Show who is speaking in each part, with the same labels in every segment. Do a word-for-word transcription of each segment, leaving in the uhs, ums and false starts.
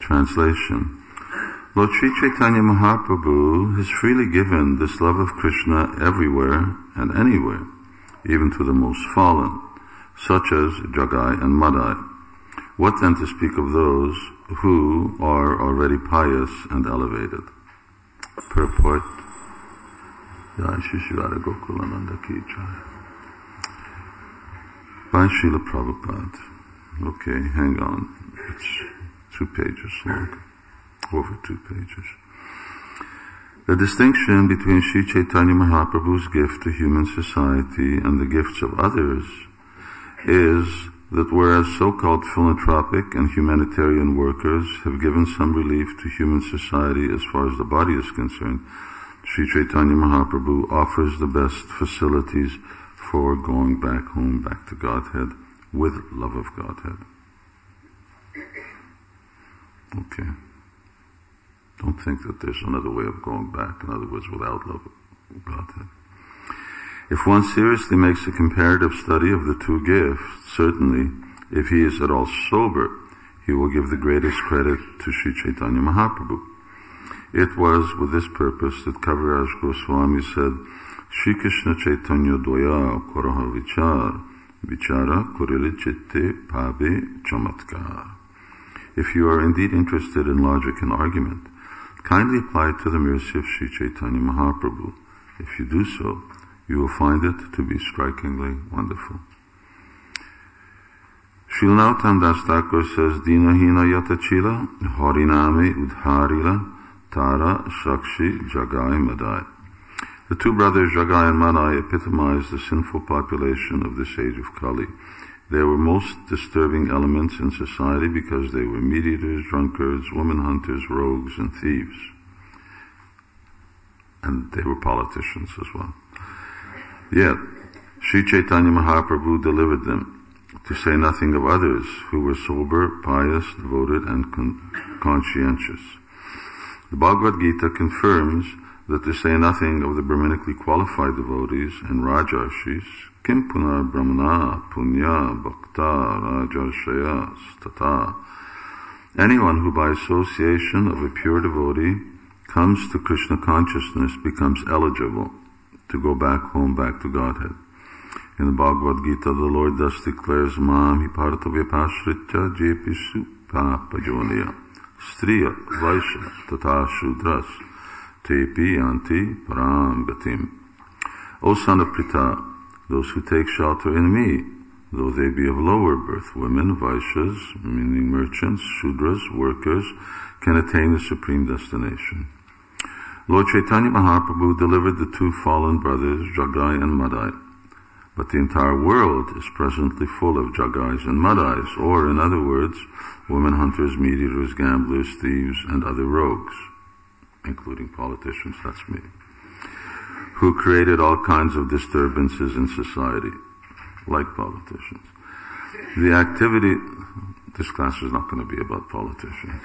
Speaker 1: Translation. Lord Sri Chaitanya Mahaprabhu has freely given this love of Krishna everywhere and anywhere, even to the most fallen, such as Jagai and Madai. What then to speak of those who are already pious and elevated? Purport. Jai Shri Shri Radha Gokulananda Ki Jai. By Srila Prabhupada. Okay, hang on. It's two pages long. Over two pages. The distinction between Sri Chaitanya Mahaprabhu's gift to human society and the gifts of others is that whereas so-called philanthropic and humanitarian workers have given some relief to human society as far as the body is concerned, Sri Chaitanya Mahaprabhu offers the best facilities for going back home, back to Godhead, with love of Godhead. Okay. Don't think that there's another way of going back, in other words, without love of Godhead. If one seriously makes a comparative study of the two gifts, certainly, if he is at all sober, he will give the greatest credit to Sri Chaitanya Mahaprabhu. It was with this purpose that Kaviraj Goswami said, Shri Krishna Chaitanya Doya Koraha Vichar, Vichara Kurili Chitte Pabe Chamatkar. If you are indeed interested in logic and argument, kindly apply it to the mercy of Sri Chaitanya Mahaprabhu. If you do so, you will find it to be strikingly wonderful. Srila Narottam Das Thakur says, Dina Hina Yata Chila, Hariname Udharila, Tara Shakshi Jagai Madai. The two brothers Jagai and Madai epitomize the sinful population of this age of Kali. They were most disturbing elements in society because they were meat-eaters, drunkards, woman hunters, rogues, and thieves. And they were politicians as well. Yet, Sri Chaitanya Mahaprabhu delivered them, to say nothing of others who were sober, pious, devoted, and con- conscientious. The Bhagavad Gita confirms that to say nothing of the Brahmanically qualified devotees and Rajarshis, Kim Punar Brahmana Punya Bhakta Rajarshayas Tata. Anyone who by association of a pure devotee comes to Krishna consciousness becomes eligible to go back home, back to Godhead. In the Bhagavad Gita, the Lord thus declares, Mam hi paratavya jepisu papajonia striya vaisha tata shudras tepi anti param gatim. O son of Pritha, those who take shelter in me, though they be of lower birth, women, vaishyas, meaning merchants, shudras, workers, can attain the supreme destination. Lord Chaitanya Mahaprabhu delivered the two fallen brothers, Jagai and Madai. But the entire world is presently full of Jagais and Madais, or, in other words, women hunters, meat-eaters, gamblers, thieves, and other rogues, including politicians, that's me, who created all kinds of disturbances in society, like politicians. The activity, this class is not going to be about politicians.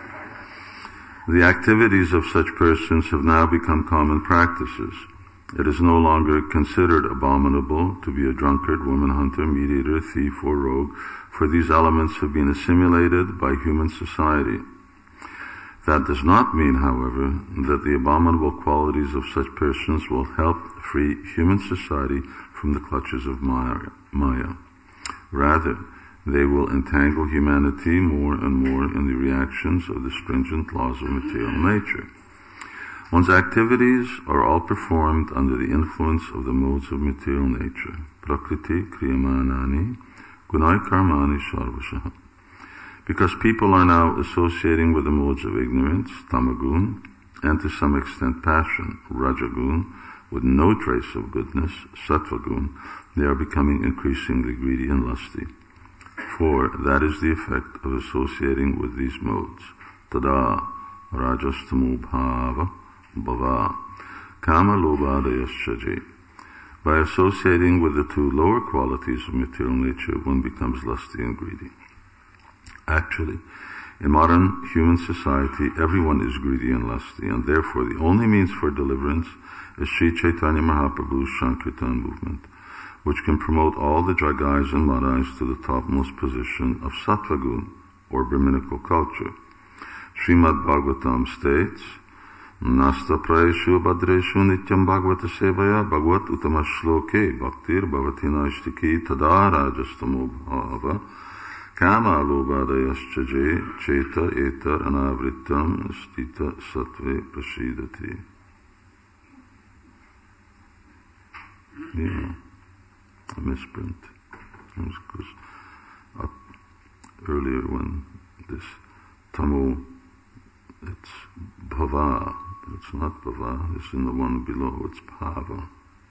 Speaker 1: The activities of such persons have now become common practices. It is no longer considered abominable to be a drunkard, woman hunter, meat-eater, thief, or rogue, for these elements have been assimilated by human society. That does not mean, however, that the abominable qualities of such persons will help free human society from the clutches of Maya. Rather, they will entangle humanity more and more in the reactions of the stringent laws of material nature. One's activities are all performed under the influence of the modes of material nature. Prakriti kriyamanani gunai karmani sarvasah. Because people are now associating with the modes of ignorance, tamagun, and to some extent passion, rajagun, with no trace of goodness, sattvagun, they are becoming increasingly greedy and lusty. For that is the effect of associating with these modes. Tada rajastamu bhava bhava kama lobhadayaschaji. By associating with the two lower qualities of material nature, one becomes lusty and greedy. Actually, in modern human society, everyone is greedy and lusty, and therefore the only means for deliverance is Sri Chaitanya Mahaprabhu's Sankirtan movement, which can promote all the Jagais and Madais to the topmost position of Sattvagun, or Brahminical culture. Srimad Bhagavatam states, Nasta prayeshu badreshu nityam bhagavata sevaya bhagavat utama shloke bhaktir bhavatina ishtiki tada rajastamo bhava kama lobhadayascha je cheta etar anavrittam stita sattve prasidati. Yeah, a misprint. Because up earlier when this tamu, it's bhava, it's not bhava, it's in the one below, it's bhava.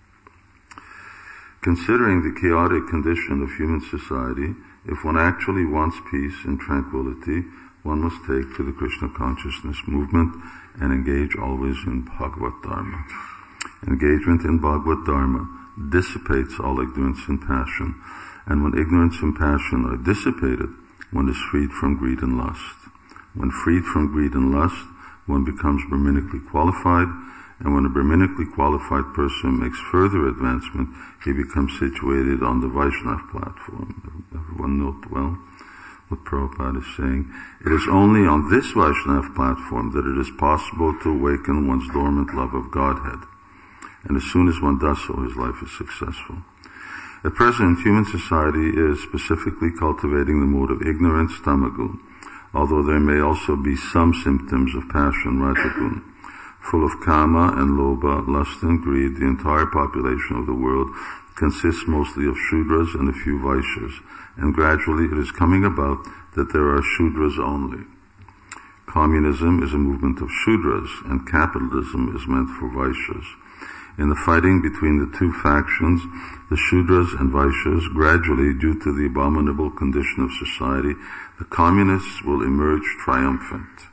Speaker 1: Considering the chaotic condition of human society, if one actually wants peace and tranquility, one must take to the Krishna consciousness movement and engage always in Bhagavad Dharma. Engagement in Bhagavad Dharma dissipates all ignorance and passion, and when ignorance and passion are dissipated, one is freed from greed and lust. When freed from greed and lust, one becomes Brahmanically qualified, and when a Brahmanically qualified person makes further advancement, he becomes situated on the Vaishnava platform. Everyone note well what Prabhupada is saying. It is only on this Vaishnava platform that it is possible to awaken one's dormant love of Godhead. And as soon as one does so, his life is successful. At present, human society is specifically cultivating the mode of ignorance, tamagun, although there may also be some symptoms of passion, rajagun. Full of kama and lobha, lust and greed, the entire population of the world consists mostly of shudras and a few vaishyas, and gradually it is coming about that there are shudras only. Communism is a movement of shudras, and capitalism is meant for vaishyas. In the fighting between the two factions, the Shudras and Vaishyas, gradually, due to the abominable condition of society, the communists will emerge triumphant.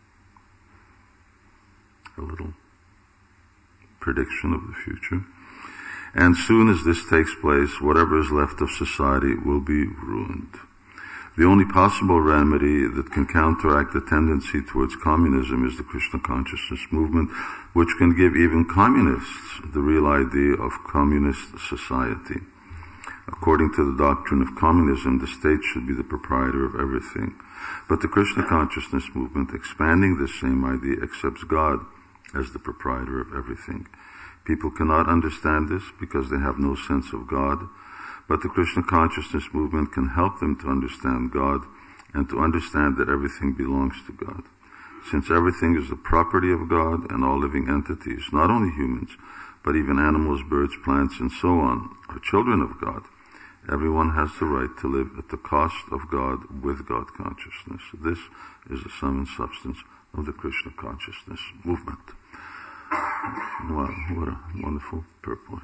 Speaker 1: A little prediction of the future. And soon as this takes place, whatever is left of society will be ruined. The only possible remedy that can counteract the tendency towards communism is the Krishna consciousness movement, which can give even communists the real idea of communist society. According to the doctrine of communism, the state should be the proprietor of everything. But the Krishna consciousness movement, expanding this same idea, accepts God as the proprietor of everything. People cannot understand this because they have no sense of God. But the Krishna consciousness movement can help them to understand God and to understand that everything belongs to God. Since everything is the property of God and all living entities, not only humans, but even animals, birds, plants, and so on, are children of God, everyone has the right to live at the cost of God with God consciousness. This is the sum and substance of the Krishna consciousness movement. Wow, what a wonderful purport.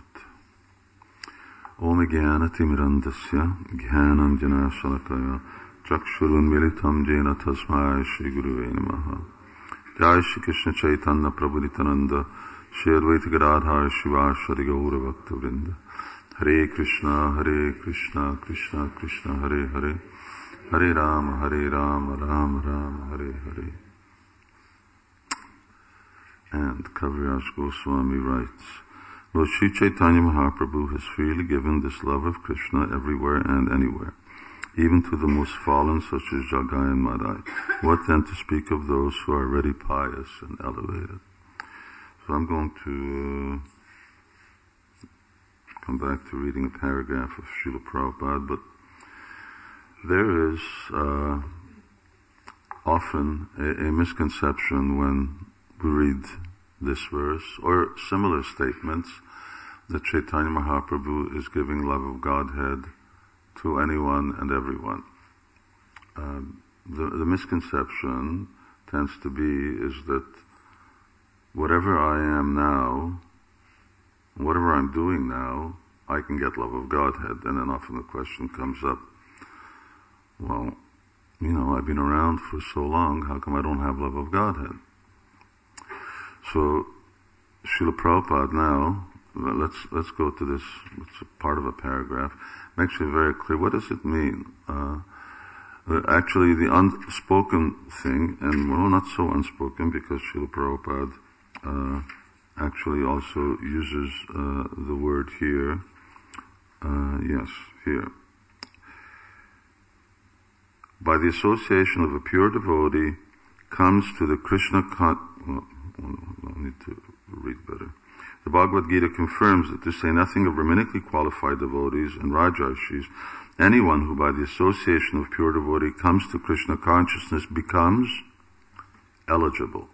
Speaker 1: Om Jnana-timirandasya Jnananjana Shalakaya Chakshurunmilitam Jena Tasmai Shri Guruve Namaha. Jai Shri Krishna Chaitanya Prabhu Nityananda Shri Advaita Gadadhar Shivashari Gaura Bhakta Vrinda. Hare Krishna, Hare Krishna, Krishna Krishna, Hare Hare, Hare Rama, Hare Rama, Rama Rama, Hare Hare. And Kaviraj Goswami writes, Lord Sri Chaitanya Mahaprabhu has freely given this love of Krishna everywhere and anywhere, even to the most fallen such as Jagai and Madai. What then to speak of those who are already pious and elevated? So I'm going to uh, come back to reading a paragraph of Srila Prabhupada, but there is uh, often a, a misconception when we read this verse, or similar statements, that Chaitanya Mahaprabhu is giving love of Godhead to anyone and everyone. Uh, the, the misconception tends to be is that whatever I am now, whatever I'm doing now, I can get love of Godhead. And then often the question comes up, well, you know, I've been around for so long, how come I don't have love of Godhead? So, Srila Prabhupada now, let's let's go to this, it's a part of a paragraph, makes it very clear, what does it mean? Uh, actually, the unspoken thing, and well, not so unspoken, because Srila Prabhupada uh, actually also uses uh, the word here, uh, yes, here. By the association of a pure devotee, comes to the Krishna con- well, I need to read better. The Bhagavad Gita confirms that, to say nothing of Brahmanically qualified devotees and Rajarshis, anyone who by the association of pure devotee comes to Krishna consciousness becomes eligible.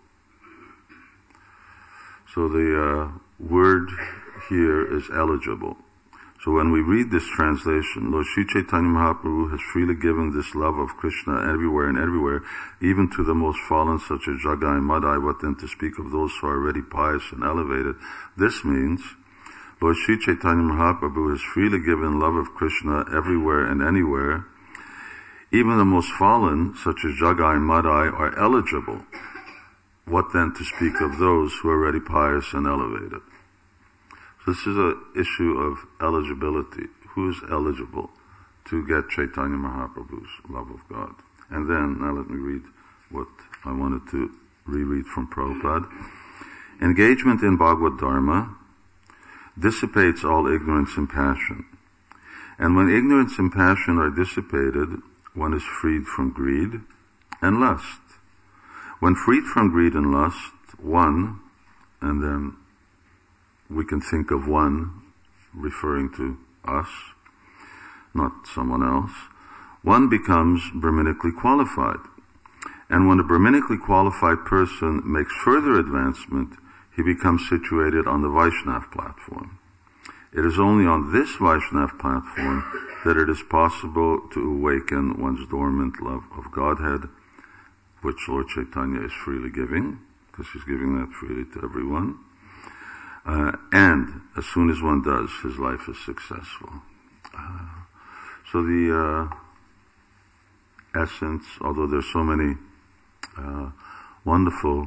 Speaker 1: So the uh, word here is eligible. So when we read this translation, Lord Sri Chaitanya Mahaprabhu has freely given this love of Krishna everywhere and everywhere, even to the most fallen such as Jagai and Madai, what then to speak of those who are already pious and elevated. This means Lord Sri Chaitanya Mahaprabhu has freely given love of Krishna everywhere and anywhere. Even the most fallen, such as Jagai and Madai, are eligible. What then to speak of those who are already pious and elevated? So this is an issue of eligibility. Who is eligible to get Chaitanya Mahaprabhu's love of God? And then, now let me read what I wanted to reread from Prabhupada. Engagement in Bhagavad Dharma dissipates all ignorance and passion. And when ignorance and passion are dissipated, one is freed from greed and lust. When freed from greed and lust, one, and then we can think of one referring to us, not someone else, one becomes Brahmanically qualified. And when a Brahmanically qualified person makes further advancement, he becomes situated on the Vaishnav platform. It is only on this Vaishnav platform that it is possible to awaken one's dormant love of Godhead, which Lord Chaitanya is freely giving, because he's giving that freely to everyone. Uh, and as soon as one does, his life is successful. Uh, so the uh, essence, although there's so many uh, wonderful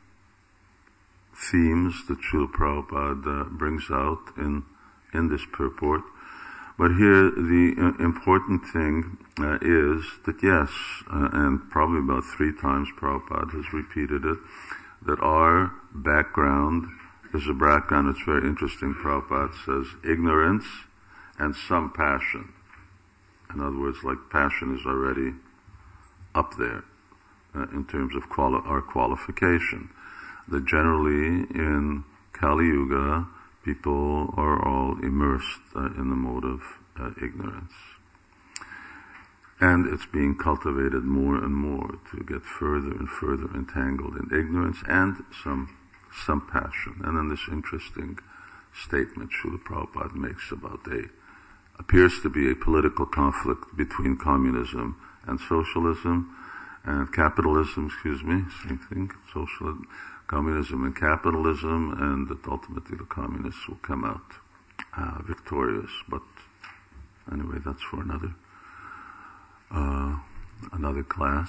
Speaker 1: themes that Srila Prabhupada uh, brings out in in this purport, but here the uh, important thing uh, is that yes, uh, and probably about three times Prabhupada has repeated it, that our background is a background that's very interesting. Prabhupada says ignorance and some passion. In other words, like passion is already up there uh, in terms of quali- our qualification. That generally in Kali Yuga, people are all immersed uh, in the mode of uh, ignorance. And it's being cultivated more and more to get further and further entangled in ignorance and some some passion. And then this interesting statement Srila Prabhupada makes about a, appears to be a political conflict between communism and socialism, and capitalism, excuse me, same thing, socialism, communism and capitalism, and that ultimately the communists will come out uh, victorious. But anyway, that's for another uh, another class.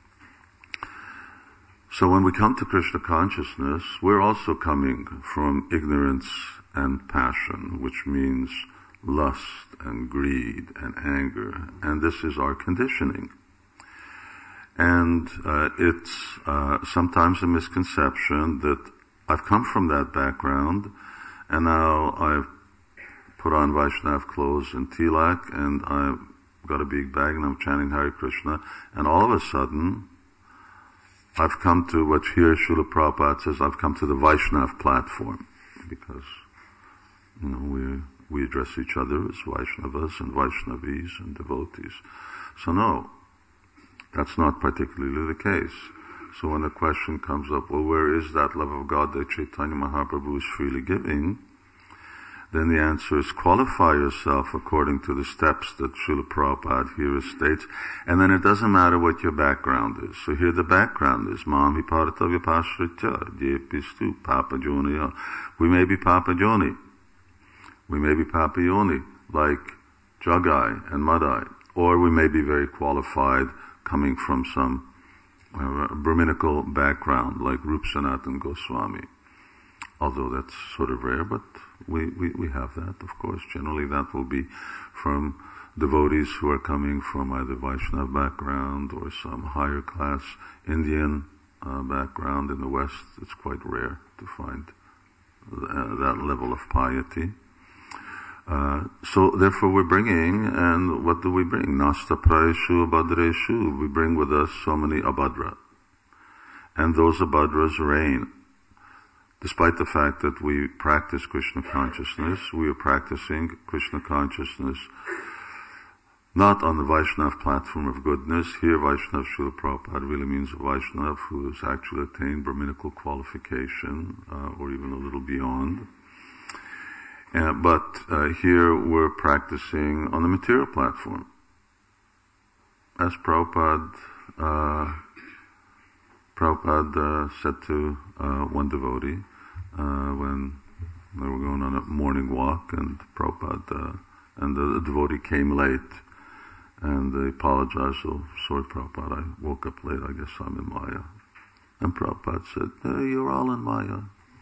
Speaker 1: So when we come to Krishna consciousness, we're also coming from ignorance and passion, which means lust and greed and anger, and this is our conditioning. And uh, it's uh, sometimes a misconception that I've come from that background, and now I've put on Vaishnav clothes and tilak, and I've got a big bag, and I'm chanting Hare Krishna, and all of a sudden, I've come to what here Srila Prabhupada says, I've come to the Vaishnav platform, because, you know, we we address each other as Vaishnavas and Vaishnavis and devotees. So no, that's not particularly the case. So when the question comes up, well, where is that love of God that Chaitanya Mahaprabhu is freely giving? Then the answer is qualify yourself according to the steps that Srila Prabhupada here states, and then it doesn't matter what your background is. So here the background is Mami Parata Vipashritya, Jepistu, Papa Joni. We may be Papa Joni. We may be Papa Yoni, like Jagai and Madai, or we may be very qualified coming from some uh, Brahminical background, like Rup Sanatan Goswami. Although that's sort of rare, but we, we, we have that, of course. Generally that will be from devotees who are coming from either Vaishnava background or some higher class Indian uh, background. In the West, it's quite rare to find uh, that level of piety. Uh, so therefore we're bringing, and what do we bring? Nasta prayeshu abhadreshu. We bring with us so many abhadra. and those Abhadras reign. Despite the fact that we practice Krishna consciousness, we are practicing Krishna consciousness not on the Vaishnav platform of goodness. Here, Vaishnav Srila Prabhupada really means a Vaishnav who has actually attained Brahminical qualification, uh, or even a little beyond. Uh, but uh, here we're practicing on the material platform. As Prabhupada, uh, Prabhupada uh, said to uh, one devotee uh, when they were going on a morning walk, and Prabhupada, uh, and the, the devotee came late, and they apologized. So, sorry Prabhupada, I woke up late, I guess I'm in Maya. And Prabhupada said, hey, you're all in Maya.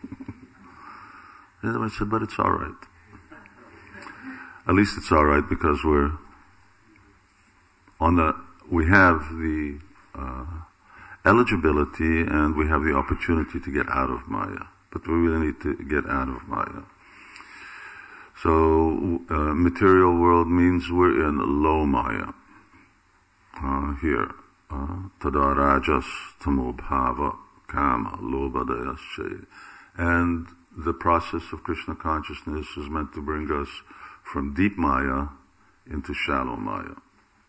Speaker 1: And I said, but it's all right. At least it's all right because we're on the, we have the uh, eligibility and we have the opportunity to get out of Maya. But we really need to get out of Maya. So, uh, material world means we're in low Maya. Uh, here. Tada rajas tamo bhava kama lobhadayasya. And the process of Krishna consciousness is meant to bring us from deep Maya into shallow Maya.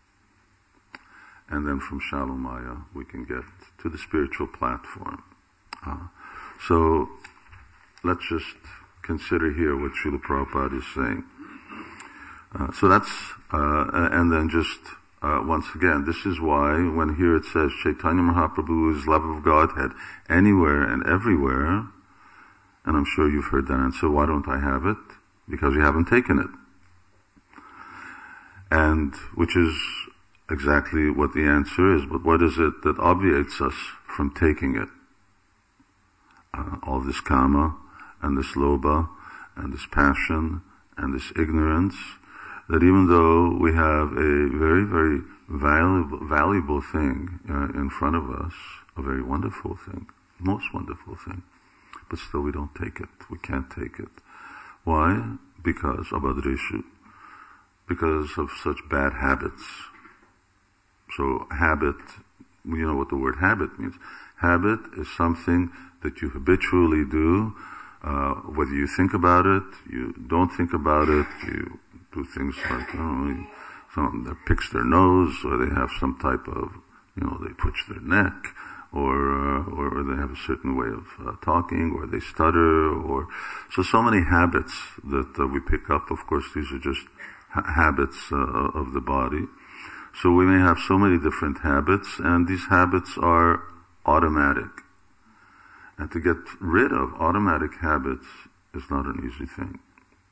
Speaker 1: And then from shallow Maya we can get to the spiritual platform. Uh, so, let's just consider here what Srila Prabhupada is saying. Uh, so that's, uh, and then just, uh, once again, this is why when here it says Chaitanya Mahaprabhu is love of Godhead anywhere and everywhere, and I'm sure you've heard that answer, why don't I have it? Because you haven't taken it. And, which is exactly what the answer is, but what is it that obviates us from taking it? Uh, all this kama, and this lobha, and this passion, and this ignorance, that even though we have a very, very valuable, valuable thing uh, in front of us, a very wonderful thing, most wonderful thing, but still we don't take it. We can't take it. Why? Because of adreshu. Because of such bad habits. So habit, you know what the word habit means. Habit is something that you habitually do, uh, whether you think about it, you don't think about it, you do things like, you know, someone that picks their nose, or they have some type of, you know, they twitch their neck, or, uh, or they have a certain way of uh, talking, or they stutter, or, so, so many habits that uh, we pick up. Of course, these are just ha- habits uh, of the body. So we may have so many different habits, and these habits are automatic. And to get rid of automatic habits is not an easy thing.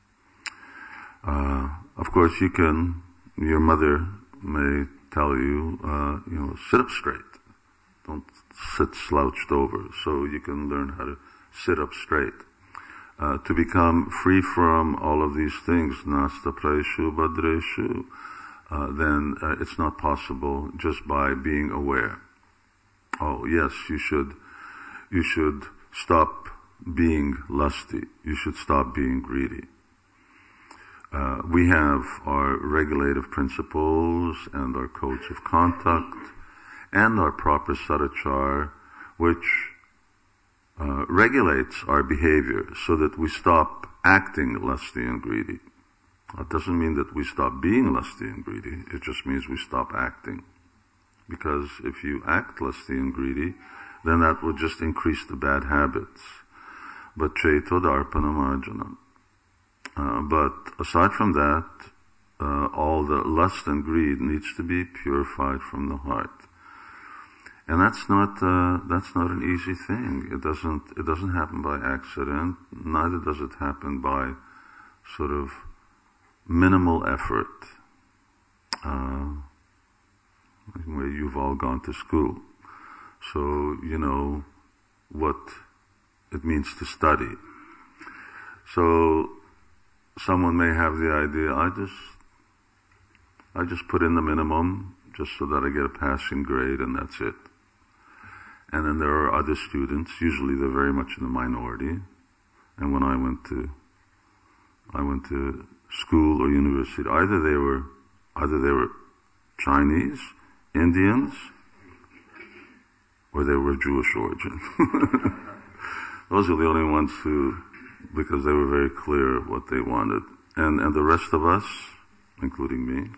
Speaker 1: Uh, of course, you can, your mother may tell you, uh, you know, sit up straight. Don't sit slouched over. So you can learn how to sit up straight. Uh, to become free from all of these things, nasta praeshu badreshu, uh, then uh, it's not possible just by being aware. Oh, yes, you should, you should stop being lusty. You should stop being greedy. Uh, we have our regulative principles and our codes of conduct and our proper sadachar, which uh, regulates our behavior so that we stop acting lusty and greedy. That doesn't mean that we stop being lusty and greedy. It just means we stop acting. Because if you act lusty and greedy, then that will just increase the bad habits. But cheto darpanam arjanam. Uh, but aside from that, uh, all the lust and greed needs to be purified from the heart. And that's not, uh, that's not an easy thing. It doesn't, it doesn't happen by accident. Neither does it happen by sort of minimal effort. Uh, where you've all gone to school. So, you know what it means to study. So, someone may have the idea, I just, I just put in the minimum just so that I get a passing grade and that's it. And then there are other students, usually they're very much in the minority. And when I went to, I went to school or university, either they were, either they were Chinese, Indians, or they were Jewish origin. Those are the only ones who, because they were very clear what they wanted. And, and the rest of us, including me,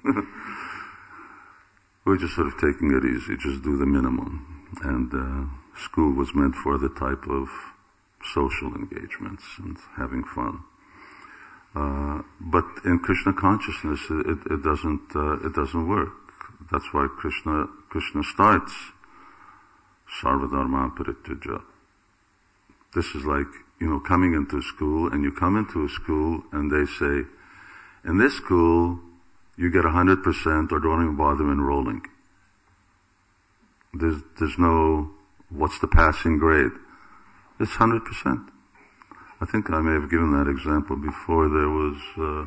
Speaker 1: we're just sort of taking it easy, just do the minimum. And uh, school was meant for the type of social engagements and having fun. Uh, but in Krishna consciousness, it, it doesn't uh, it doesn't work. That's why Krishna Krishna starts Sarvadharma Parityaja. This is like, you know, coming into school, and you come into a school and they say, in this school, you get one hundred percent or don't even bother enrolling. There's, there's no, what's the passing grade? It's one hundred percent. I think I may have given that example before. There was, uh,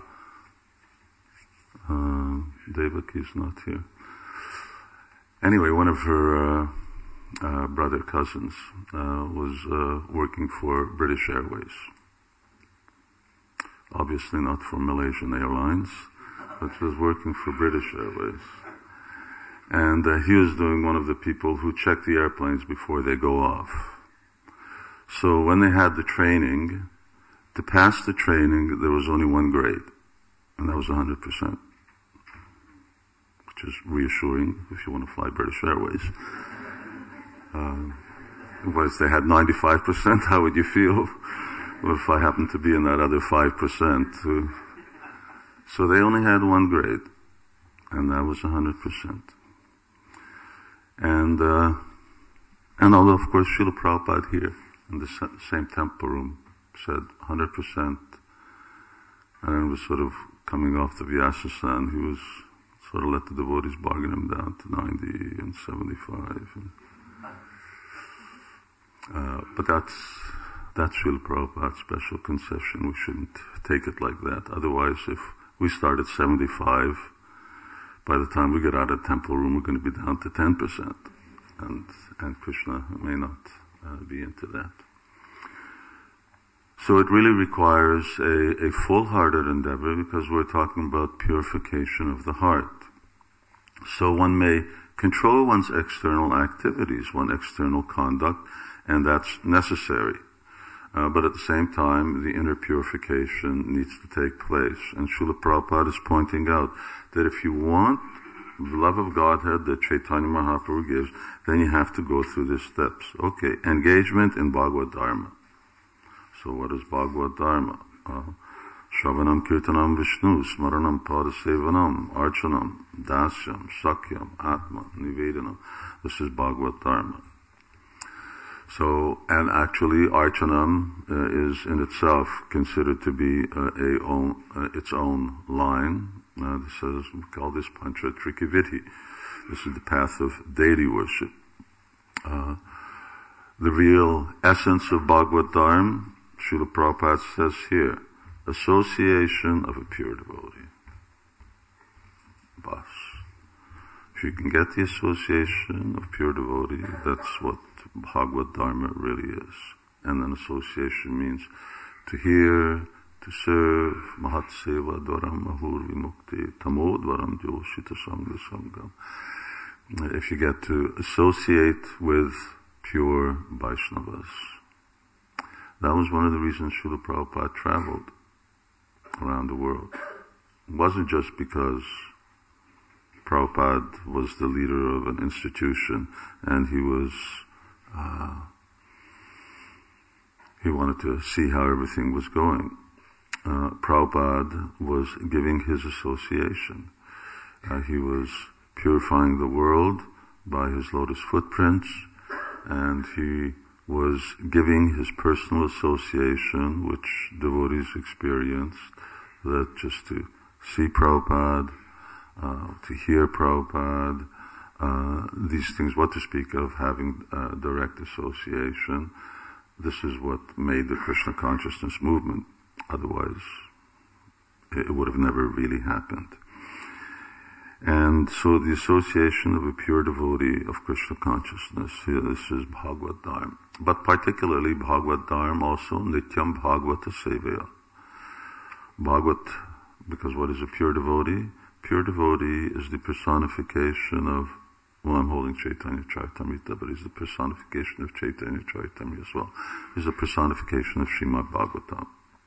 Speaker 1: uh, Devaki's not here. Anyway, one of her, uh, uh, brother cousins, uh, was, uh, working for British Airways. Obviously not for Malaysian Airlines, but she was working for British Airways. And uh, he was doing one of the people who check the airplanes before they go off. So when they had the training, to pass the training, there was only one grade, and that was one hundred percent, which is reassuring if you want to fly British Airways. Uh, if they had ninety-five percent, how would you feel? Well, if I happened to be in that other five percent. Uh, so they only had one grade, and that was one hundred percent. And, uh, and although, of course, Srila Prabhupada here, in the same temple room, said one hundred percent, and then was sort of coming off the Vyasasana, he was sort of let the devotees bargain him down to ninety and seventy-five. And, uh, but that's, that's Srila Prabhupada's special concession. We shouldn't take it like that. Otherwise, if we start at seventy-five, by the time we get out of the temple room, we're going to be down to ten percent. And, and Krishna may not uh, be into that. So it really requires a, a full-hearted endeavor, because we're talking about purification of the heart. So one may control one's external activities, one's external conduct, and that's necessary. Uh, but at the same time, the inner purification needs to take place. And Srila Prabhupada is pointing out that if you want the love of Godhead that Chaitanya Mahaprabhu gives, then you have to go through these steps. Okay, engagement in Bhagavad Dharma. So what is Bhagavad Dharma? Uh, Shravanam Kirtanam Vishnu, Smaranam Padasevanam, Archanam, Dasyam, Sakyam, Atma, Nivedanam. This is Bhagavad Dharma. So, and actually Archanam uh, is in itself considered to be uh, a own, uh, its own line. Uh, this is, we call this Panchatrika Vidhi. This is the path of deity worship. Uh, the real essence of Bhagavad Dharma, Srila Prabhupada says here, association of a pure devotee. Bas. If you can get the association of pure devotee, that's what Bhagavad Dharma really is. And then association means to hear, to serve, Mahat Seva Dvaram Mahur Vimukti, Tamodvaram Joshita Sangha Sangam. If you get to associate with pure Vaishnavas. That was one of the reasons Srila Prabhupada traveled around the world. It wasn't just because Prabhupada was the leader of an institution and he was, uh, he wanted to see how everything was going. Uh, Prabhupada was giving his association. Uh, he was purifying the world by his lotus footprints, and he was giving his personal association, which devotees experienced, that just to see Prabhupada, uh, to hear Prabhupada, uh, these things, what to speak of having uh, direct association. This is what made the Krishna consciousness movement. Otherwise, it would have never really happened. And so the association of a pure devotee of Krishna consciousness, here, this is Bhagavad Dharma. But particularly Bhagavad Dharma also, Nityam Bhagavata Sevaya. Bhagavat, because what is a pure devotee? Pure devotee is the personification of Well, I'm holding Chaitanya Charitamrita, but he's the personification of Chaitanya Charitamrita as well. He's a personification of Srimad Bhagavatam.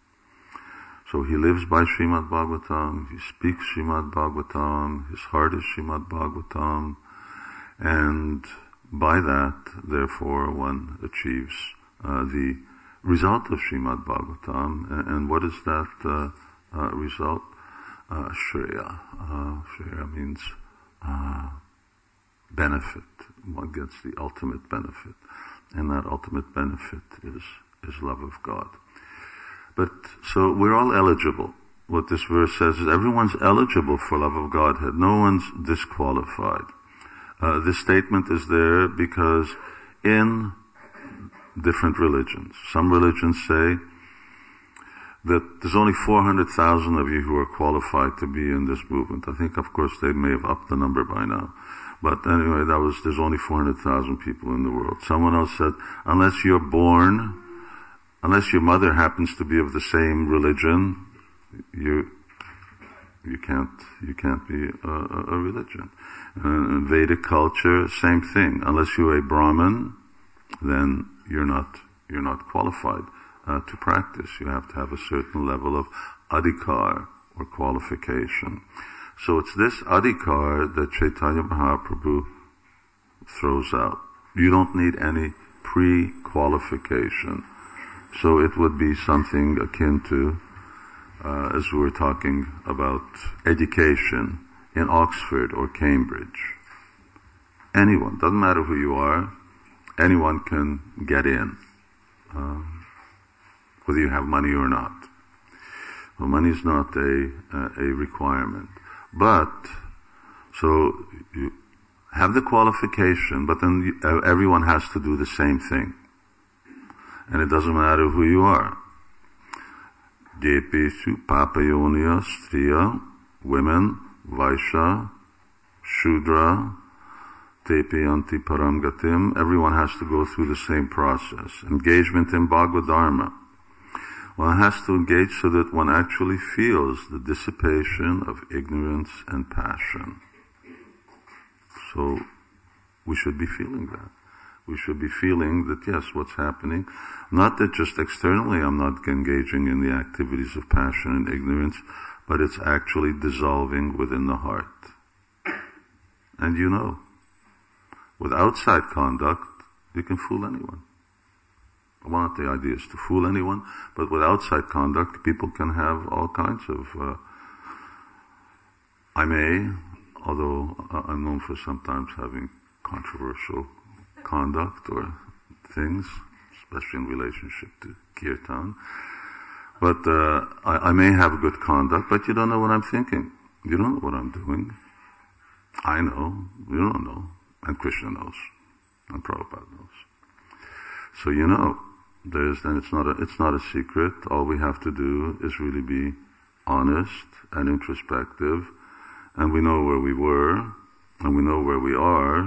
Speaker 1: So he lives by Srimad Bhagavatam, he speaks Srimad Bhagavatam, his heart is Srimad Bhagavatam, and by that, therefore, one achieves uh, the result of Srimad Bhagavatam. And, and what is that uh, uh, result? Uh, Shreya. Uh, Shreya means uh, benefit. One gets the ultimate benefit. And that ultimate benefit is, is love of God. But, so we're all eligible. What this verse says is everyone's eligible for love of Godhead. No one's disqualified. Uh, this statement is there because in different religions, some religions say that there's only four hundred thousand of you who are qualified to be in this movement. I think, of course, they may have upped the number by now. But anyway, that was, there's only four hundred thousand people in the world. Someone else said, unless you're born, unless your mother happens to be of the same religion, you, you can't, you can't be a, a religion. Uh, in Vedic culture, same thing. Unless you're a Brahmin, then you're not, you're not qualified uh, to practice. You have to have a certain level of adhikar, or qualification. So it's this adhikar that Chaitanya Mahaprabhu throws out. You don't need any pre-qualification. So it would be something akin to, uh, as we were talking about education in Oxford or Cambridge. Anyone, doesn't matter who you are, anyone can get in, uh, whether you have money or not. Well, money is not a, uh, a requirement. But, so you have the qualification, but then you, uh, everyone has to do the same thing. And it doesn't matter who you are. Gepesu, Papayoniya, Striya, women, Vaishya, Shudra, Tepiyanti Paramgatim, everyone has to go through the same process. Engagement in Bhagavad Dharma. One has to engage so that one actually feels the dissipation of ignorance and passion. So, we should be feeling that. We should be feeling that, yes, what's happening, not that just externally I'm not engaging in the activities of passion and ignorance, but it's actually dissolving within the heart. And you know, with outside conduct, you can fool anyone. Well, not the idea is to fool anyone, but with outside conduct, people can have all kinds of, uh, I may, although uh, I'm known for sometimes having controversial conduct or things, especially in relationship to kirtan, but uh, I, I may have good conduct, but you don't know what I'm thinking. You don't know what I'm doing. I know. You don't know. And Krishna knows. And Prabhupada knows. So you know. There's, and it's not a, it's not a secret. All we have to do is really be honest and introspective, and we know where we were, and we know where we are,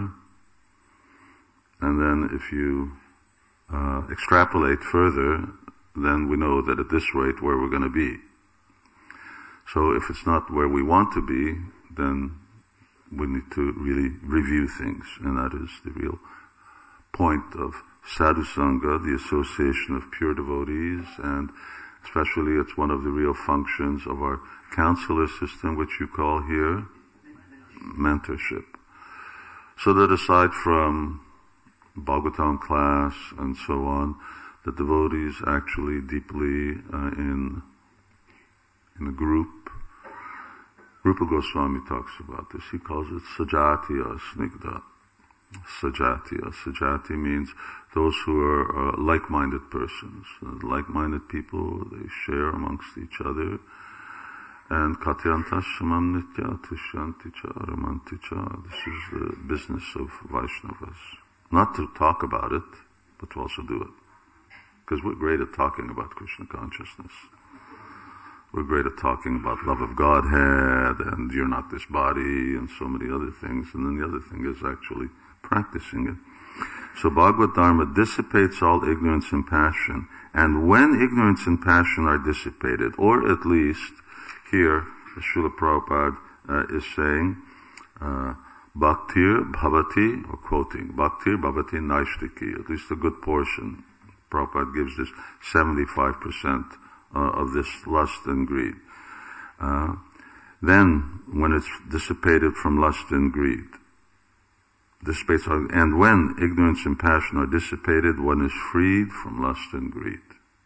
Speaker 1: and then if you uh, extrapolate further, then we know that at this rate where we're going to be. So if it's not where we want to be, then we need to really review things, and that is the real point of Sadhu Sangha, the association of pure devotees, and especially it's one of the real functions of our counselor system, which you call here mentorship. So that aside from Bhagavatam class and so on, the devotees actually deeply uh, in in a group. Rupa Goswami talks about this. He calls it Sajatiya Snigdha. Sajatiya. Sajati means those who are uh, like-minded persons. Uh, like-minded people, they share amongst each other. And Katyanta Shamam Nitya Tishyanti Cha Ramanti Cha. This is the business of Vaishnavas. Not to talk about it, but to also do it. Because we're great at talking about Krishna consciousness. We're great at talking about love of Godhead, and you're not this body, and so many other things. And then the other thing is actually practicing it. So Bhagavad Dharma dissipates all ignorance and passion. And when ignorance and passion are dissipated, or at least here, as Srila Prabhupada uh, is saying, uh, Bhaktir bhavati, or quoting, Bhaktir bhavati naishtiki, at least a good portion. Prabhupada gives this seventy-five percent uh, of this lust and greed. Uh, then, when it's dissipated from lust and greed, dissipates, and when ignorance and passion are dissipated, one is freed from lust and greed.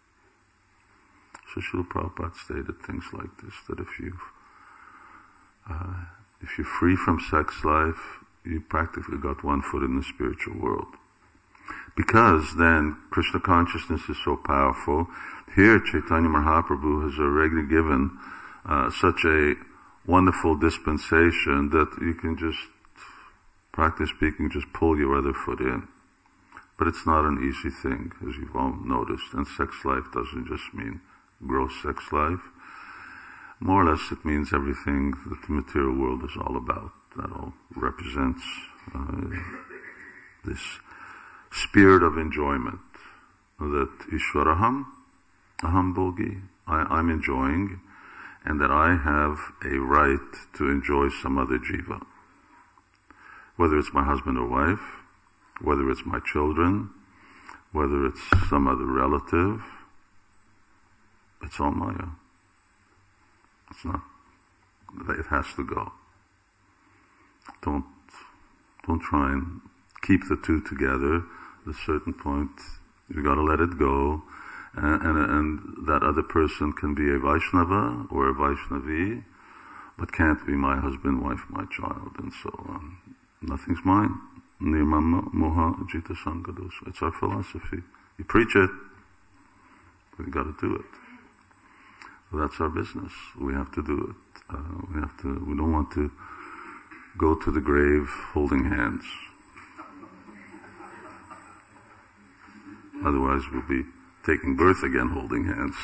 Speaker 1: So Srila Prabhupada stated things like this, that if you uh, if you're free from sex life, you practically got one foot in the spiritual world. Because then Krishna consciousness is so powerful. Here Chaitanya Mahaprabhu has already given uh, such a wonderful dispensation that you can just, practically speaking, just pull your other foot in. But it's not an easy thing, as you've all noticed. And sex life doesn't just mean gross sex life. More or less it means everything that the material world is all about. That all represents uh, this spirit of enjoyment. That Ishwaraham, Aham Bhogi, I, I'm enjoying, and that I have a right to enjoy some other jiva. Whether it's my husband or wife, whether it's my children, whether it's some other relative, it's all Maya. It's not, it has to go. Don't, don't try and keep the two together. At a certain point, you gotta let it go. And, and, and that other person can be a Vaishnava or a Vaishnavi, but can't be my husband, wife, my child, and so on. Nothing's mine. Nirmama moha jita sangadus. It's our philosophy. You preach it, but you gotta do it. That's our business. We have to do it. Uh, we have to, we don't want to go to the grave holding hands. Otherwise we'll be taking birth again holding hands.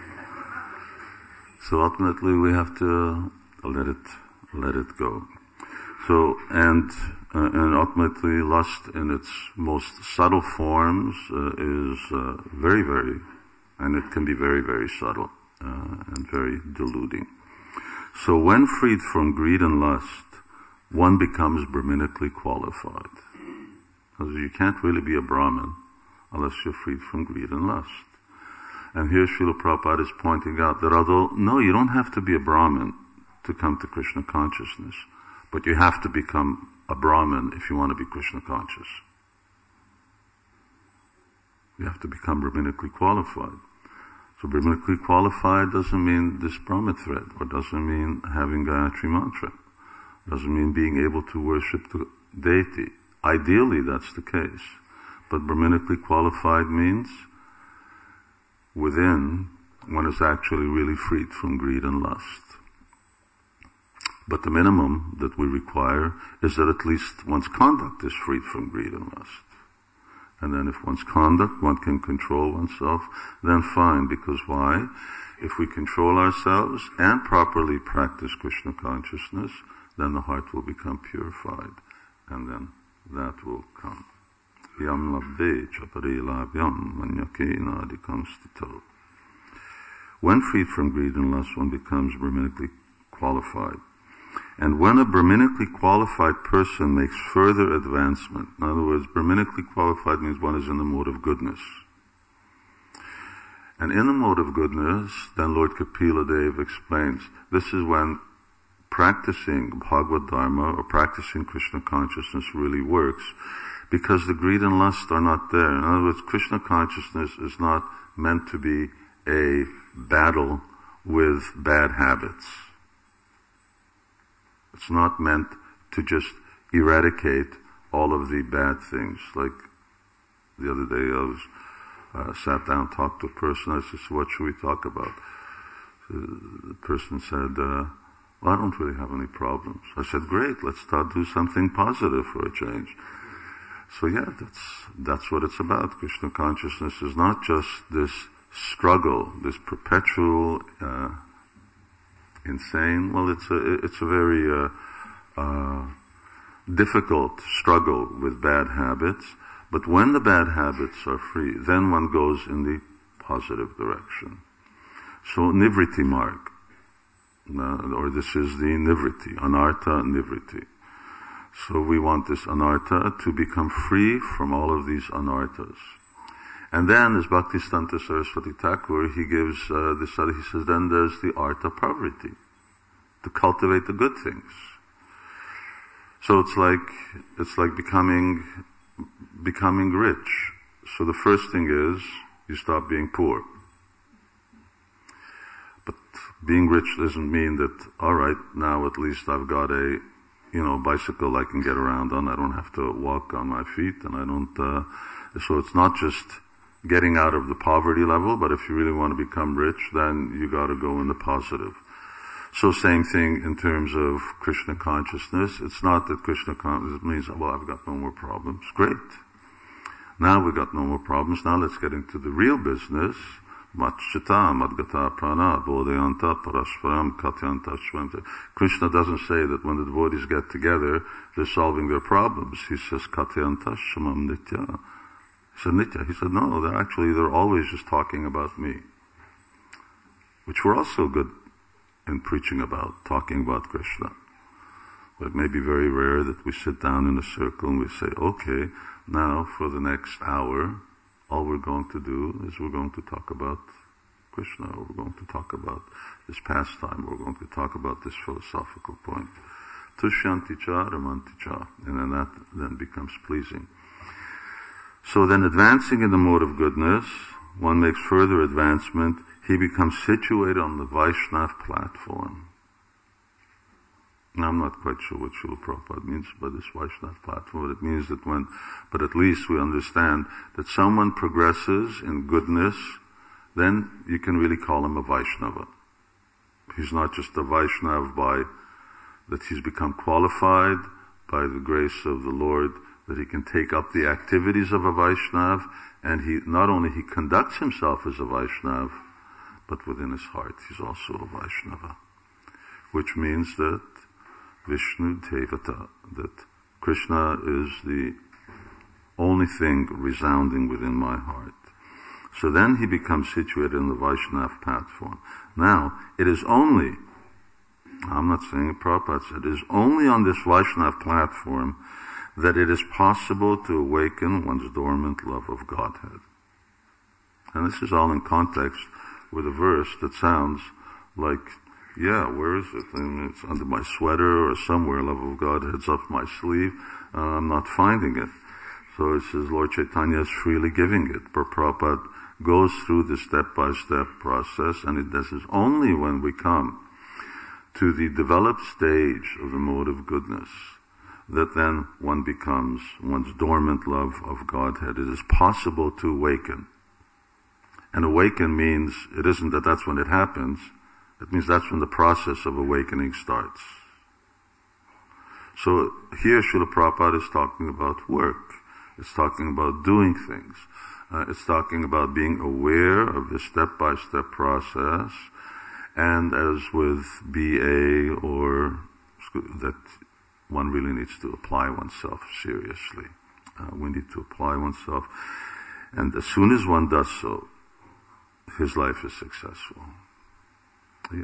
Speaker 1: So ultimately we have to let it, let it go. So, and, uh, and ultimately lust in its most subtle forms uh, is uh, very, very, and it can be very, very subtle. Uh, and very deluding. So when freed from greed and lust, one becomes Brahminically qualified. Because you can't really be a Brahmin unless you're freed from greed and lust. And here Srila Prabhupada is pointing out that although, no, you don't have to be a Brahmin to come to Krishna consciousness, but you have to become a Brahmin if you want to be Krishna conscious. You have to become Brahminically qualified. So Brahminically qualified doesn't mean this Brahma thread, or doesn't mean having Gayatri mantra. Doesn't mean being able to worship the deity. Ideally that's the case. But Brahminically qualified means within one is actually really freed from greed and lust. But the minimum that we require is that at least one's conduct is freed from greed and lust. And then if one's conduct, one can control oneself, then fine, because why? If we control ourselves and properly practice Krishna consciousness, then the heart will become purified, and then that will come. Yam labde chapari labhyam manyakena adikam stito. When freed from greed and lust, one becomes Brahminically qualified. And when a Brahminically qualified person makes further advancement, in other words, Brahminically qualified means one is in the mode of goodness. And in the mode of goodness, then Lord Kapila Dev explains, this is when practicing Bhagavad Dharma or practicing Krishna consciousness really works, because the greed and lust are not there. In other words, Krishna consciousness is not meant to be a battle with bad habits. It's not meant to just eradicate all of the bad things. Like the other day I was, uh, sat down, talked to a person, I said, so what should we talk about? So the person said, uh, well, I don't really have any problems. I said, great, let's start do something positive for a change. So yeah, that's, that's what it's about. Krishna consciousness is not just this struggle, this perpetual, uh, insane. Well, it's a, it's a very, uh, uh, difficult struggle with bad habits. But when the bad habits are free, then one goes in the positive direction. So, Nivriti marg, uh, or this is the Nivriti, Anartha Nivriti. So we want this anartha to become free from all of these anarthas. And then, as Bhaktisiddhanta Saraswati Thakur, he gives uh, this other, he says, then there's the art of poverty, to cultivate the good things. So it's like, it's like becoming, becoming rich. So the first thing is, you stop being poor. But being rich doesn't mean that, alright, now at least I've got a, you know, bicycle I can get around on, I don't have to walk on my feet, and I don't, uh, so it's not just getting out of the poverty level, but if you really want to become rich, then you gotta go in the positive. So same thing in terms of Krishna consciousness. It's not that Krishna consciousness means, well, I've got no more problems. Great. Now we've got no more problems. Now let's get into the real business. Matchita, Madgata, Prana, Bodhayanta, Parasparam, Katyanta, Shvanta. Krishna doesn't say that when the devotees get together, they're solving their problems. He says, Katyanta, Shamam Nitya. He said, Nitya. He said, no, they're actually, they're always just talking about me. Which we're also good in preaching about, talking about Krishna. But it may be very rare that we sit down in a circle and we say, okay, now for the next hour, all we're going to do is we're going to talk about Krishna, or we're going to talk about this pastime, or we're going to talk about this philosophical point. Tushyanti cha, ramanti cha. And then that then becomes pleasing. So then advancing in the mode of goodness, one makes further advancement. He becomes situated on the Vaishnava platform. Now, I'm not quite sure what Srila Prabhupada means by this Vaishnava platform, but it means that when, but at least we understand that someone progresses in goodness, then you can really call him a Vaishnava. He's not just a Vaishnava by, that he's become qualified by the grace of the Lord, that he can take up the activities of a Vaishnava, and he, not only he conducts himself as a Vaishnava, but within his heart he's also a Vaishnava. Which means that Vishnu Devata, that Krishna is the only thing resounding within my heart. So then he becomes situated in the Vaishnava platform. Now, it is only, I'm not saying it, Prabhupada said, it is only on this Vaishnava platform that it is possible to awaken one's dormant love of Godhead. And this is all in context with a verse that sounds like, yeah, where is it? I mean, it's under my sweater or somewhere, love of Godhead's up my sleeve. Uh, I'm not finding it. So it says Lord Chaitanya is freely giving it. But Prabhupada goes through the step-by-step process, and it, this is only when we come to the developed stage of the mode of goodness that then one becomes one's dormant love of Godhead. It is possible to awaken. And awaken means, it isn't that that's when it happens, it means that's when the process of awakening starts. So here Srila Prabhupada is talking about work. It's talking about doing things. Uh, it's talking about being aware of the step-by-step process, and as with B A, or that one really needs to apply oneself seriously. Uh, we need to apply oneself. And as soon as one does so, his life is successful. Yes.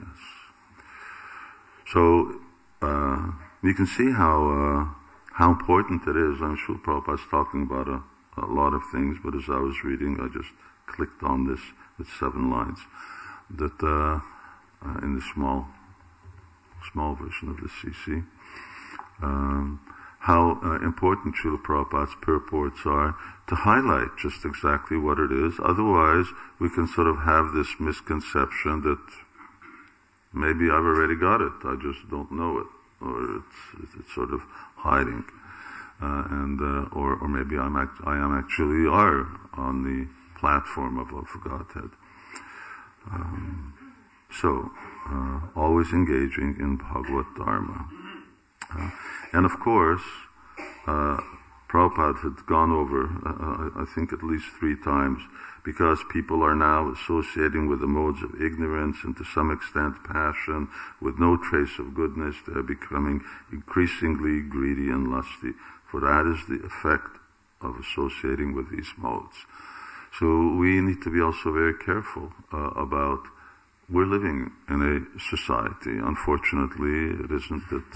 Speaker 1: So, uh, you can see how, uh, how important it is. I'm sure Prabhupada's talking about a, a lot of things, but as I was reading, I just clicked on this, with seven lines, that, uh, uh in the small, small version of the C C, um, how uh, important Srila Prabhupada's purports are to highlight just exactly what it is. Otherwise, we can sort of have this misconception that maybe I've already got it, I just don't know it, or it's, it's sort of hiding, uh, and uh, or or maybe I'm act- I am actually are on the platform of, of Godhead. Um, so, uh, always engaging in Bhagavad Dharma. Uh, and of course, uh, Prabhupada had gone over, uh, I think at least three times, because people are now associating with the modes of ignorance and to some extent passion, with no trace of goodness. They're becoming increasingly greedy and lusty, for that is the effect of associating with these modes. So we need to be also very careful uh, about, we're living in a society, unfortunately, it isn't that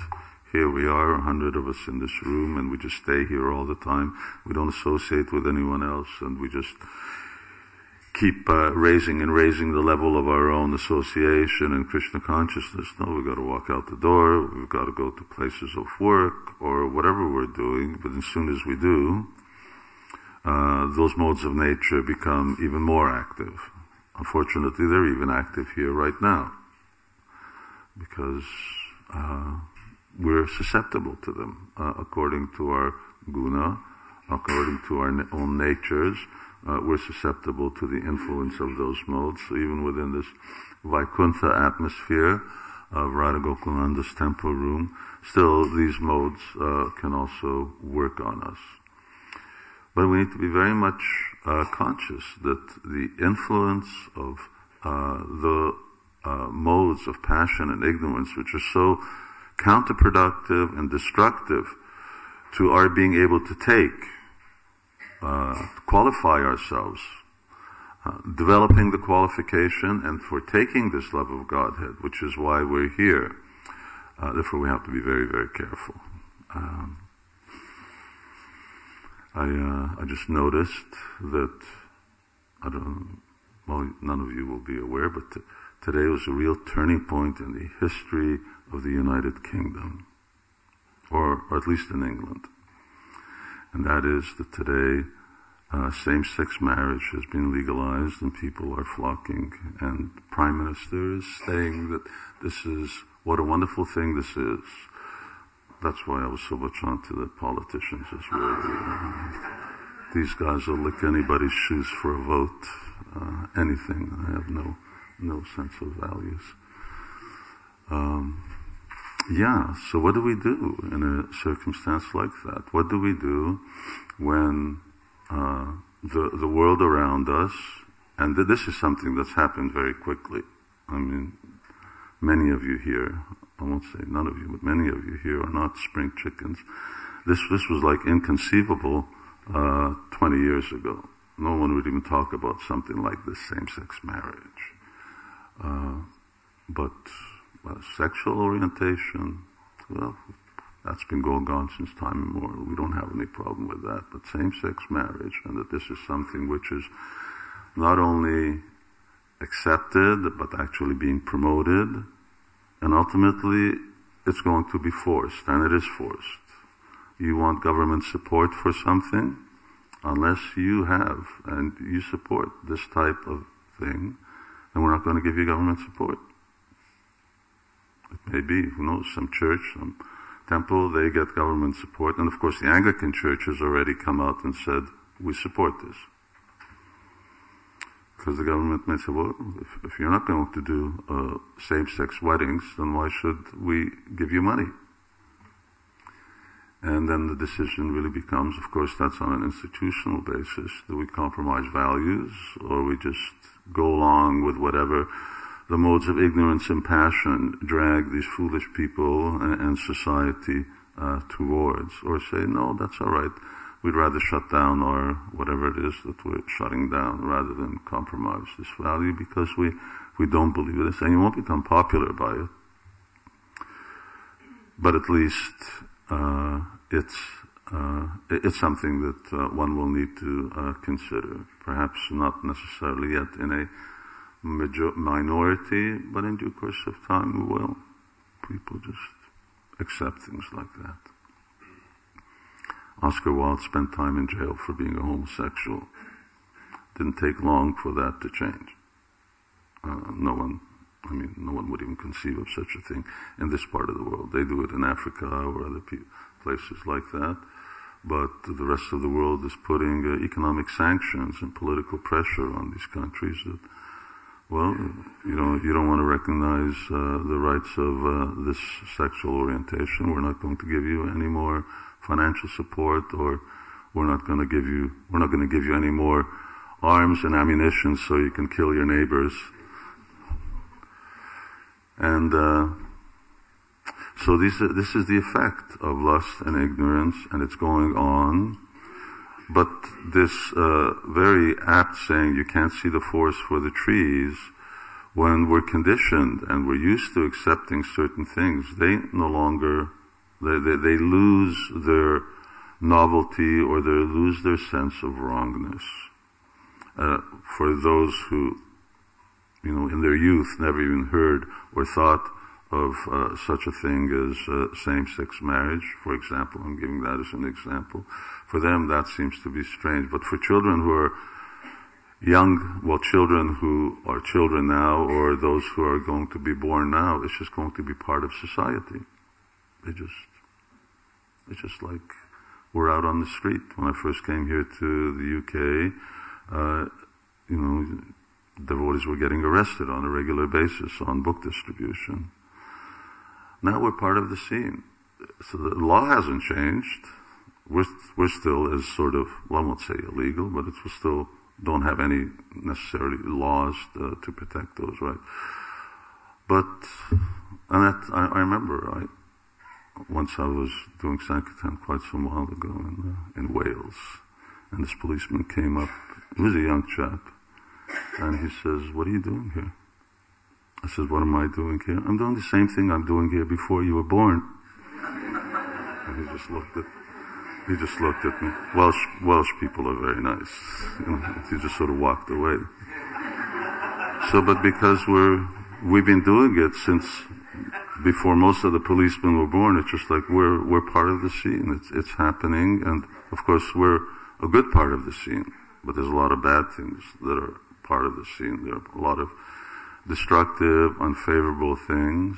Speaker 1: here we are, a hundred of us in this room, and we just stay here all the time. We don't associate with anyone else, and we just keep uh, raising and raising the level of our own association and Krishna consciousness. No, we've got to walk out the door, we've got to go to places of work, or whatever we're doing, but as soon as we do, uh, those modes of nature become even more active. Unfortunately, they're even active here right now, because uh, we're susceptible to them, uh, according to our guna, according to our na- own natures. Uh, we're susceptible to the influence of those modes. So even within this Vaikuntha atmosphere of Radha Gokulanda's temple room, still these modes uh, can also work on us. But we need to be very much uh, conscious that the influence of uh, the uh, modes of passion and ignorance, which are so counterproductive and destructive to our being able to take, Uh, qualify ourselves, uh, developing the qualification and for taking this love of Godhead, which is why we're here. Uh, therefore, we have to be very, very careful. Um, I uh, I just noticed that I don't. Well, none of you will be aware, but t- today was a real turning point in the history of the United Kingdom, or, or at least in England. And that is that today uh, same-sex marriage has been legalized and people are flocking, and the Prime Minister is saying that this is, what a wonderful thing this is. That's why I was so much on to the politicians as well. These guys will lick anybody's shoes for a vote, uh, anything. I have no, no sense of values. Um, Yeah, so what do we do in a circumstance like that? What do we do when uh, the the world around us, and th- this is something that's happened very quickly. I mean, many of you here, I won't say none of you, but many of you here are not spring chickens. This this was like inconceivable uh, twenty years ago. No one would even talk about something like this, same-sex marriage. Uh, but Uh, sexual orientation, well, that's been going on since time immemorial. We don't have any problem with that. But same-sex marriage, and that this is something which is not only accepted, but actually being promoted, and ultimately it's going to be forced, and it is forced. You want government support for something? Unless you have, and you support this type of thing, then we're not going to give you government support. It may be, who knows, some church, some temple, they get government support. And of course the Anglican Church has already come out and said, we support this. Because the government may say, well, if, if you're not going to do uh, same-sex weddings, then why should we give you money? And then the decision really becomes, of course, that's on an institutional basis. Do we compromise values, or we just go along with whatever the modes of ignorance and passion drag these foolish people and, and society uh, towards, or say, no, that's all right. We'd rather shut down our whatever it is that we're shutting down rather than compromise this value because we, we don't believe in this, and you won't become popular by it. But at least uh, it's uh, it's something that uh, one will need to uh, consider. Perhaps not necessarily yet in a Major- minority, but in due course of time we will. People just accept things like that. Oscar Wilde spent time in jail for being a homosexual. Didn't take long for that to change. Uh, no one, I mean, no one would even conceive of such a thing in this part of the world. They do it in Africa or other pe- places like that. But the rest of the world is putting uh, economic sanctions and political pressure on these countries that, well, you know, you don't want to recognize uh, the rights of uh, this sexual orientation. We're not going to give you any more financial support, or we're not going to give you, we're not going to give you any more arms and ammunition so you can kill your neighbors. And uh, so these, this is the effect of lust and ignorance, and it's going on. But this uh, very apt saying, you can't see the forest for the trees, when we're conditioned and we're used to accepting certain things, they no longer They, they, they lose their novelty, or they lose their sense of wrongness. Uh, for those who, you know, in their youth never even heard or thought of uh, such a thing as uh, same-sex marriage, for example, I'm giving that as an example. For them, that seems to be strange. But for children who are young, well, children who are children now, or those who are going to be born now, it's just going to be part of society. They just, it's just like we're out on the street. When I first came here to the U K, uh, you know, devotees were getting arrested on a regular basis on book distribution. Now we're part of the scene. So the law hasn't changed. We're, we're still as sort of, well, I won't say illegal, but it's, we still don't have any necessarily laws uh, to protect those rights. But, and that, I, I remember, I, once I was doing Sankirtan quite some while ago in, uh, in Wales, and this policeman came up. He was a young chap, and he says, "What are you doing here?" I said, "What am I doing here?" "I'm doing the same thing I'm doing here before you were born." And he just looked at, he just looked at me. Welsh, Welsh people are very nice. You know, he just sort of walked away. So, but because we're, we've been doing it since before most of the policemen were born, it's just like we're, we're part of the scene. It's, it's happening, and of course we're a good part of the scene. But there's a lot of bad things that are part of the scene. There are a lot of destructive, unfavorable things.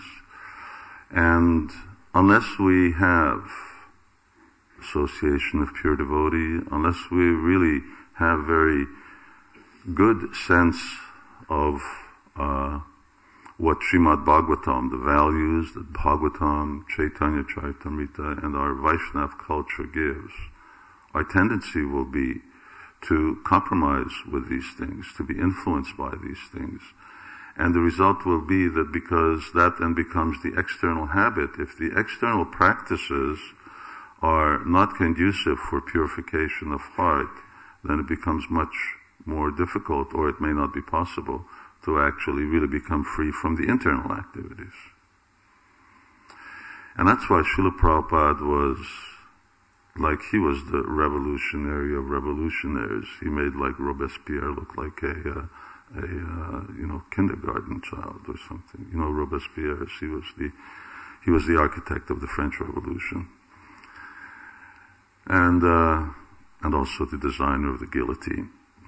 Speaker 1: And unless we have association of pure devotee, unless we really have very good sense of uh, what Srimad Bhagavatam, the values that Bhagavatam, Chaitanya Charitamrita, and our Vaishnava culture gives, our tendency will be to compromise with these things, to be influenced by these things. And the result will be that because that then becomes the external habit, if the external practices are not conducive for purification of heart, then it becomes much more difficult, or it may not be possible, to actually really become free from the internal activities. And that's why Srila Prabhupada was like, he was the revolutionary of revolutionaries. He made like Robespierre look like a, uh, a uh, you know, kindergarten child or something. You know, Robespierre, he was the, he was the architect of the French Revolution. And, uh, and also the designer of the guillotine.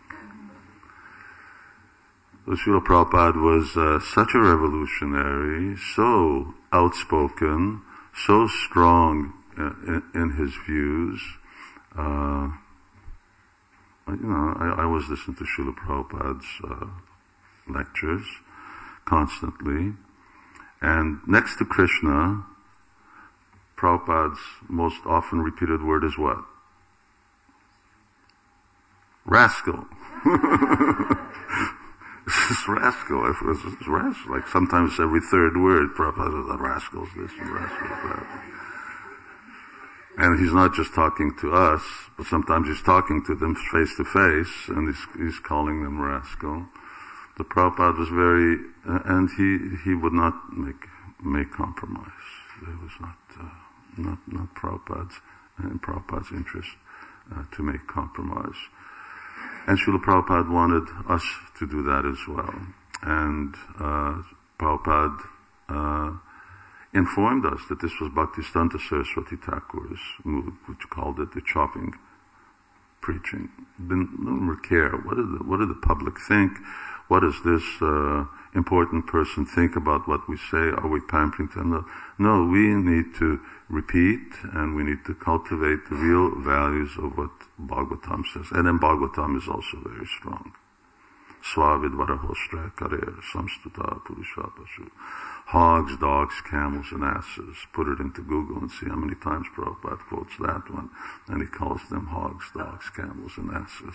Speaker 1: So Srila Prabhupada was uh, such a revolutionary, so outspoken, so strong uh, in, in his views. Uh, you know, I, I always listen to Srila Prabhupada's uh, lectures constantly. And next to Krishna, Prabhupada's most often repeated word is what? Rascal. This rascal, it was this rascal. Like sometimes every third word, Prabhupada says, rascals this and rascals that. And he's not just talking to us, but sometimes he's talking to them face to face, and he's, he's calling them rascal. The Prabhupada was very, uh, and he he would not make make compromise. It was not uh, not not Prabhupada's in Prabhupada's interest uh, to make compromise. And Srila Prabhupada wanted us to do that as well. And uh, Prabhupada uh, informed us that this was Bhaktisiddhanta Saraswati Thakur's mood, which called it the chopping preaching. Didn't, didn't care. What did the, what did the public think? What does this uh, important person think about what we say? Are we pampering them? No, no, we need to repeat, and we need to cultivate the real values of what Bhagavatam says. And then Bhagavatam is also very strong. Svavidvarahostra karer samstuta purusha pashu. Hogs, dogs, camels, and asses. Put it into Google and see how many times Prabhupada quotes that one. And he calls them hogs, dogs, camels, and asses.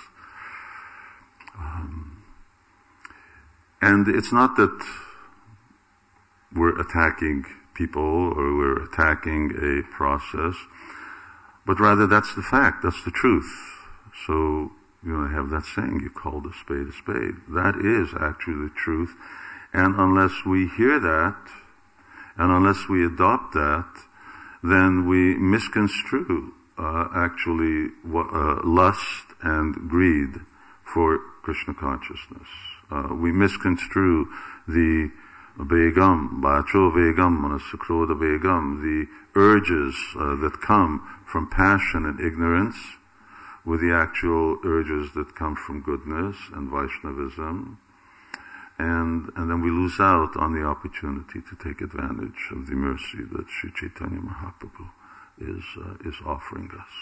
Speaker 1: Um, and it's not that we're attacking people or we're attacking a process, but rather that's the fact, that's the truth. So, you know, I have that saying, you call a spade a spade. That is actually the truth. And unless we hear that, and unless we adopt that, then we misconstrue uh, actually uh, lust and greed for Krishna consciousness. Uh, we misconstrue the Begam, Bacho Begam, Manasakroda Begam, the urges uh, that come from passion and ignorance, with the actual urges that come from goodness and Vaishnavism. And, and then we lose out on the opportunity to take advantage of the mercy that Sri Chaitanya Mahaprabhu is, uh, is offering us.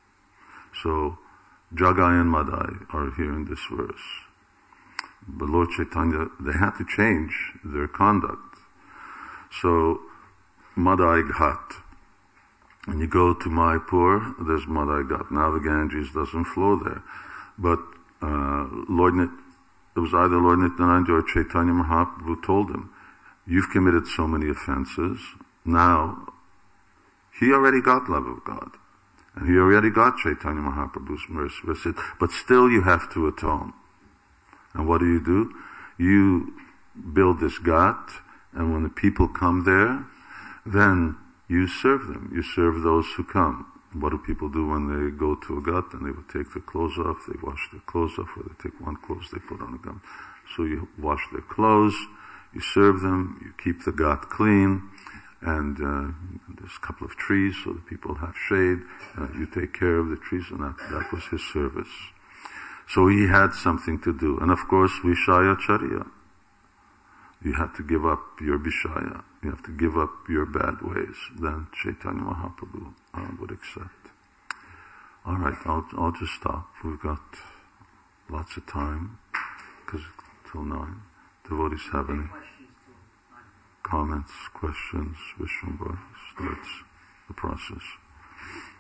Speaker 1: So, Jagai and Madai are here in this verse. But Lord Chaitanya, they had to change their conduct. So, Madai Ghat. When you go to Mayapur, there's Madai Ghat. Now the Ganges doesn't flow there. But uh, Lord Nit, it was either Lord Nityananda or Chaitanya Mahaprabhu told him, you've committed so many offenses. Now, he already got love of God. And he already got Chaitanya Mahaprabhu's mercy. But still you have to atone. And what do you do? You build this ghat, and when the people come there, then you serve them. You serve those who come. What do people do when they go to a ghat? And they would take their clothes off, they wash their clothes off, or they take one clothes, they put on a ghat. So you wash their clothes, you serve them, you keep the ghat clean, and uh, there's a couple of trees so the people have shade. Uh, you take care of the trees, and that, that was his service. So he had something to do. And of course, Vishaya Charya. You have to give up your Vishaya. You have to give up your bad ways. Then Chaitanya Mahaprabhu uh, would accept. All right, I'll, I'll just stop. We've got lots of time, because it's till nine. Devotees have any comments, questions? Vishwambhara starts the process.